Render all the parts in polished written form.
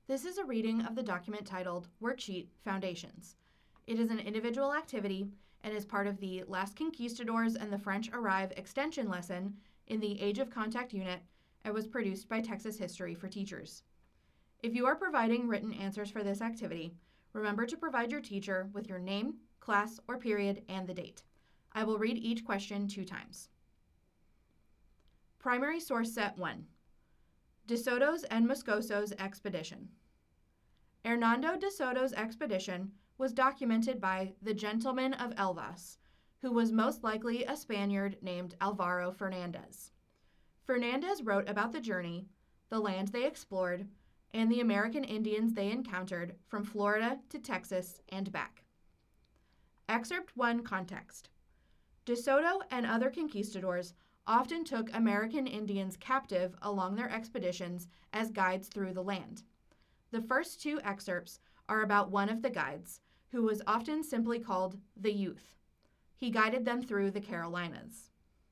This is a reading of the document titled Worksheet Foundations. It is an individual activity and is part of the Last Conquistadors and the French Arrive extension lesson in the Age of Contact unit and was produced by Texas History for Teachers. If you are providing written answers for this activity, remember to provide your teacher with your name, class, or period, and the date. I will read each question 2 times. Primary source set 1. De Soto's and Moscoso's expedition. Hernando de Soto's expedition was documented by the Gentleman of Elvas, who was most likely a Spaniard named Alvaro Fernandez. Fernandez wrote about the journey, the land they explored, and the American Indians they encountered from Florida to Texas and back. Excerpt 1 context. De Soto and other conquistadors often took American Indians captive along their expeditions as guides through the land. The first 2 excerpts are about one of the guides, who was often simply called the Youth. He guided them through the Carolinas.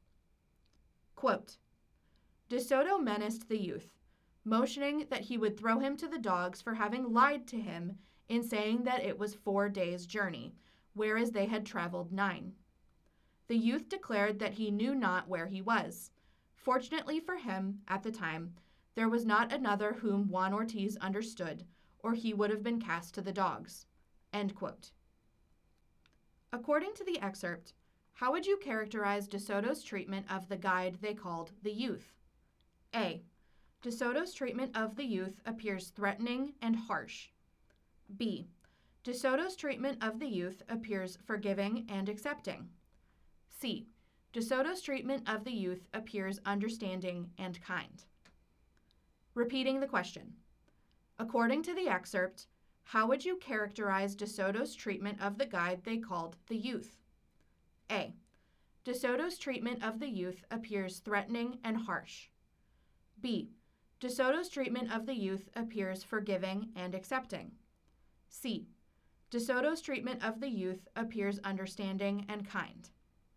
Quote, De Soto menaced the youth, motioning that he would throw him to the dogs for having lied to him in saying that it was 4 days' journey, whereas they had traveled 9. The youth declared that he knew not where he was. Fortunately for him, at the time, there was not another whom Juan Ortiz understood, or he would have been cast to the dogs. End quote. According to the excerpt, how would you characterize De Soto's treatment of the guide they called the youth? A. De Soto's treatment of the youth appears threatening and harsh. B. De Soto's treatment of the youth appears forgiving and accepting. C. De Soto's treatment of the youth appears understanding and kind. Repeating the question. According to the excerpt, how would you characterize De Soto's treatment of the guide they called the youth? A. De Soto's treatment of the youth appears threatening and harsh. B. De Soto's treatment of the youth appears forgiving and accepting. C. De Soto's treatment of the youth appears understanding and kind.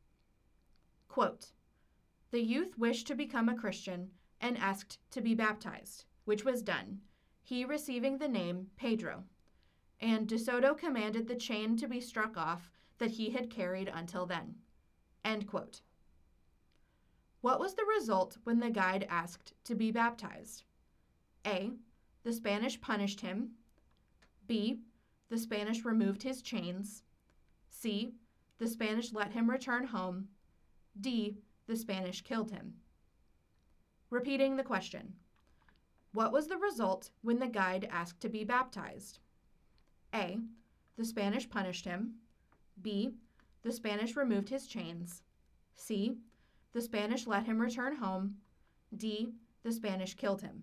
Quote, the youth wished to become a Christian and asked to be baptized, which was done, he receiving the name Pedro, and De Soto commanded the chain to be struck off that he had carried until then. End quote. What was the result when the guide asked to be baptized? A. The Spanish punished him. B. The Spanish removed his chains. C. The Spanish let him return home. D. The Spanish killed him. Repeating the question. What was the result when the guide asked to be baptized? A. The Spanish punished him. B. The Spanish removed his chains. C. The Spanish let him return home. D. The Spanish killed him.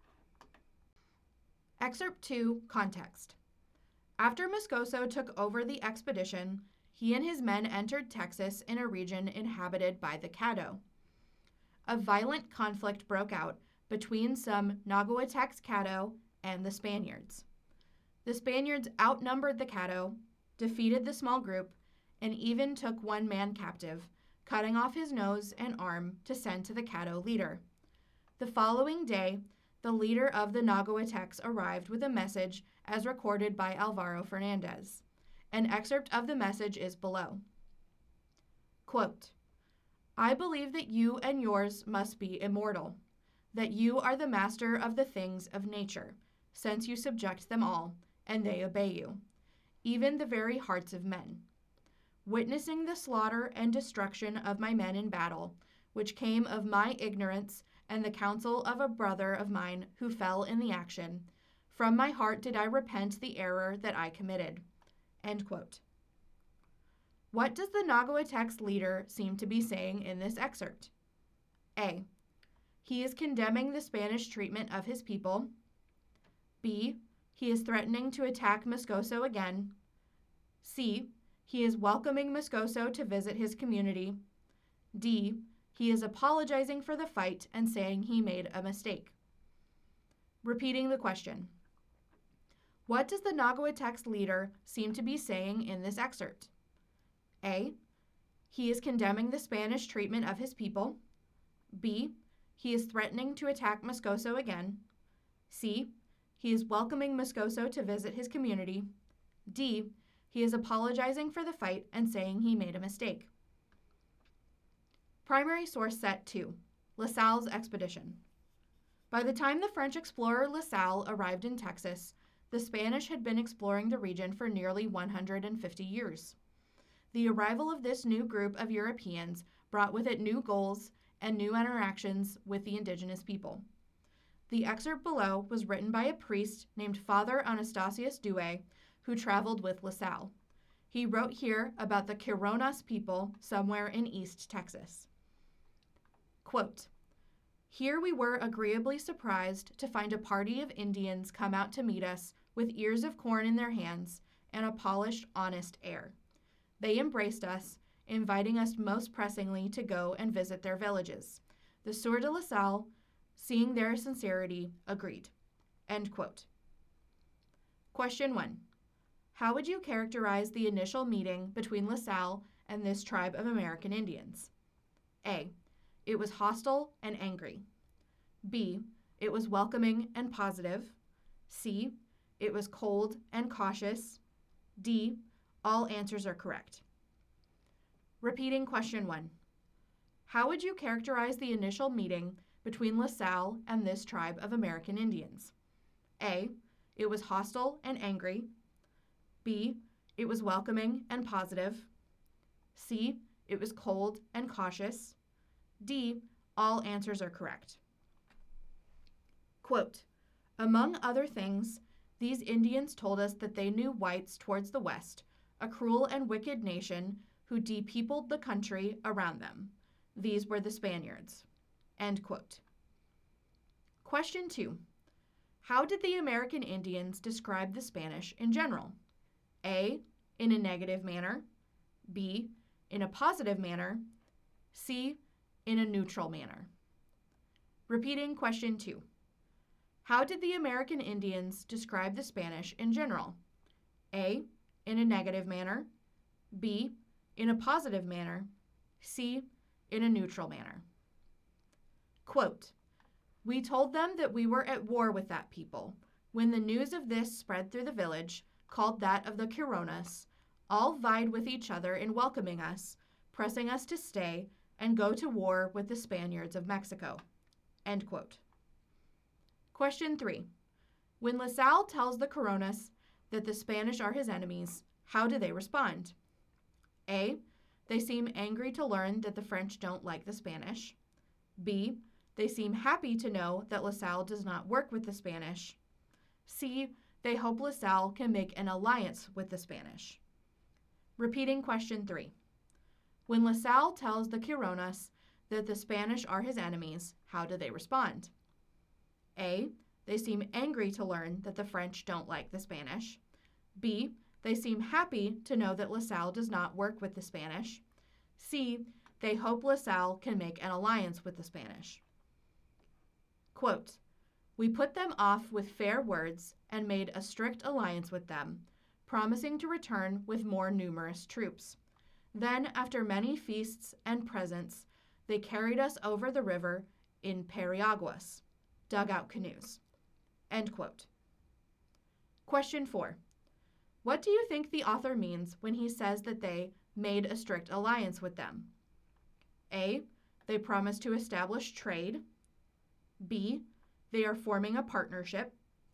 Excerpt 2, context. After Moscoso took over the expedition, he and his men entered Texas in a region inhabited by the Caddo. A violent conflict broke out between some Naguatex Caddo and the Spaniards. The Spaniards outnumbered the Caddo, defeated the small group, and even took one man captive, cutting off his nose and arm to send to the Caddo leader. The following day, the leader of the Naguatex arrived with a message as recorded by Alvaro Fernandez. An excerpt of the message is below. Quote, I believe that you and yours must be immortal, that you are the master of the things of nature, since you subject them all, and they obey you, even the very hearts of men. Witnessing the slaughter and destruction of my men in battle, which came of my ignorance and the counsel of a brother of mine who fell in the action, from my heart did I repent the error that I committed. End quote. What does the Naguatex leader seem to be saying in this excerpt? A. He is condemning the Spanish treatment of his people. B. He is threatening to attack Moscoso again. C. He is welcoming Moscoso to visit his community. D. He is apologizing for the fight and saying he made a mistake. Repeating the question. What does the Naguatex leader seem to be saying in this excerpt? A. He is condemning the Spanish treatment of his people. B. He is threatening to attack Moscoso again. C. he is welcoming Moscoso to visit his community. D, he is apologizing for the fight and saying he made a mistake. Primary source set 2, La Salle's expedition. By the time the French explorer La Salle arrived in Texas, the Spanish had been exploring the region for nearly 150 years. The arrival of this new group of Europeans brought with it new goals and new interactions with the indigenous people. The excerpt below was written by a priest named Father Anastasius Douay, who traveled with La Salle. He wrote here about the Quironas people somewhere in East Texas. Quote, "Here we were agreeably surprised to find a party of Indians come out to meet us with ears of corn in their hands and a polished, honest air. They embraced us, inviting us most pressingly to go and visit their villages. The Sieur de La Salle, seeing their sincerity, agreed." End quote. Question 1. How would you characterize the initial meeting between La Salle and this tribe of American Indians? A. It was hostile and angry. B. It was welcoming and positive. C. It was cold and cautious. D. All answers are correct. Repeating question 1. How would you characterize the initial meeting between La Salle and this tribe of American Indians? A. It was hostile and angry. B. It was welcoming and positive. C. It was cold and cautious. D. All answers are correct. Quote, "Among other things, these Indians told us that they knew whites towards the west, a cruel and wicked nation who depeopled the country around them. These were the Spaniards." End quote. Question 2. How did the American Indians describe the Spanish in general? A. In a negative manner. B. In a positive manner. C. In a neutral manner. Repeating question 2. How did the American Indians describe the Spanish in general? A. In a negative manner. B. In a positive manner. C. In a neutral manner. Quote, "We told them that we were at war with that people. When the news of this spread through the village, called that of the Quironas, all vied with each other in welcoming us, pressing us to stay and go to war with the Spaniards of Mexico." End quote. Question 3. When La Salle tells the Quironas that the Spanish are his enemies, how do they respond? A. They seem angry to learn that the French don't like the Spanish. B. They seem happy to know that La Salle does not work with the Spanish. C. They hope La Salle can make an alliance with the Spanish. Repeating question 3. When La Salle tells the Quironas that the Spanish are his enemies, how do they respond? A. They seem angry to learn that the French don't like the Spanish. B. They seem happy to know that La Salle does not work with the Spanish. C. They hope La Salle can make an alliance with the Spanish. Quote, "We put them off with fair words and made a strict alliance with them, promising to return with more numerous troops. Then, after many feasts and presents, they carried us over the river in periaguas, dugout canoes." End quote. Question 4. What do you think the author means when he says that they made a strict alliance with them? A. They promised to establish trade. B. They are forming a partnership.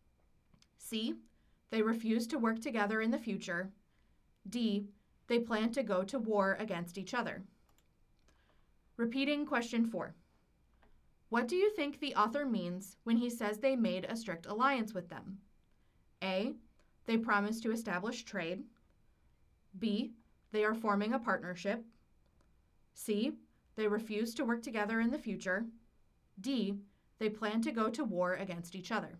C. They refuse to work together in the future. D. They plan to go to war against each other. Repeating question 4. What do you think the author means when he says they made a strict alliance with them? A. They promised to establish trade. B. They are forming a partnership. C. They refuse to work together in the future. D. They plan to go to war against each other.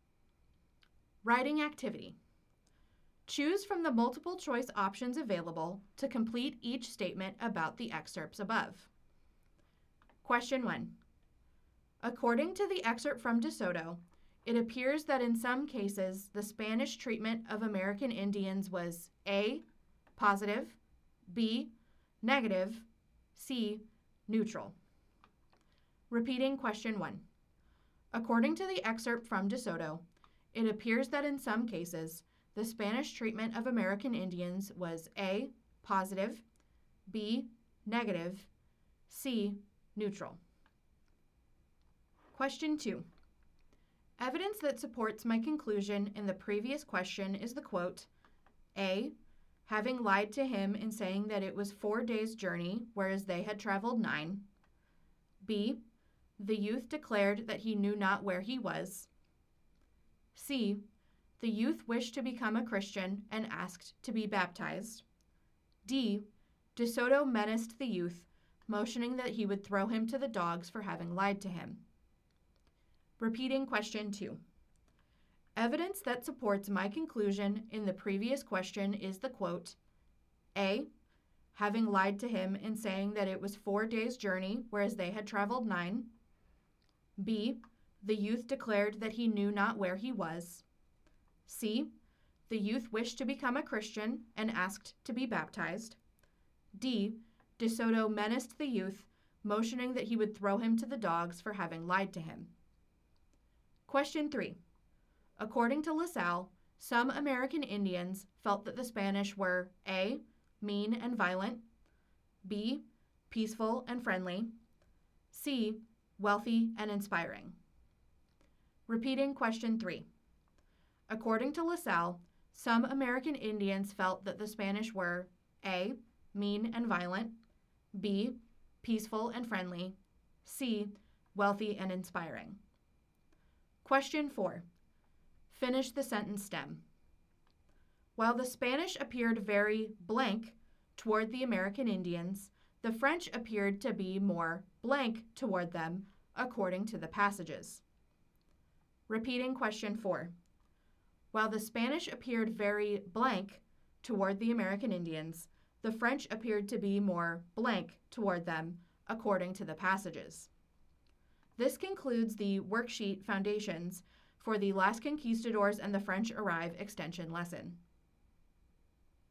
Writing activity. Choose from the multiple choice options available to complete each statement about the excerpts above. Question 1. According to the excerpt from DeSoto, it appears that in some cases the Spanish treatment of American Indians was A. Positive, B. Negative, C. Neutral. Repeating question 1. According to the excerpt from DeSoto, it appears that in some cases, the Spanish treatment of American Indians was A, positive, B, negative, C, neutral. Question 2. Evidence that supports my conclusion in the previous question is the quote, A, having lied to him in saying that it was 4 days' journey, whereas they had traveled 9. B, the youth declared that he knew not where he was. C, the youth wished to become a Christian and asked to be baptized. D, De Soto menaced the youth, motioning that he would throw him to the dogs for having lied to him. Repeating question 2. Evidence that supports my conclusion in the previous question is the quote, A, having lied to him in saying that it was 4 days' journey, whereas they had traveled 9. B, the youth declared that he knew not where he was. C, the youth wished to become a Christian and asked to be baptized. D, De Soto menaced the youth, motioning that he would throw him to the dogs for having lied to him. Question 3. According to LaSalle, some American Indians felt that the Spanish were A, mean and violent, B, peaceful and friendly, C, wealthy and inspiring. Repeating question 3. According to LaSalle, some American Indians felt that the Spanish were A, mean and violent, B, peaceful and friendly, C, wealthy and inspiring. Question 4. Finish the sentence stem. While the Spanish appeared very blank toward the American Indians, the French appeared to be more blank toward them, according to the passages. Repeating question 4. While the Spanish appeared very blank toward the American Indians, the French appeared to be more blank toward them, according to the passages. This concludes the worksheet foundations for the Las Conquistadors and the French Arrive extension lesson.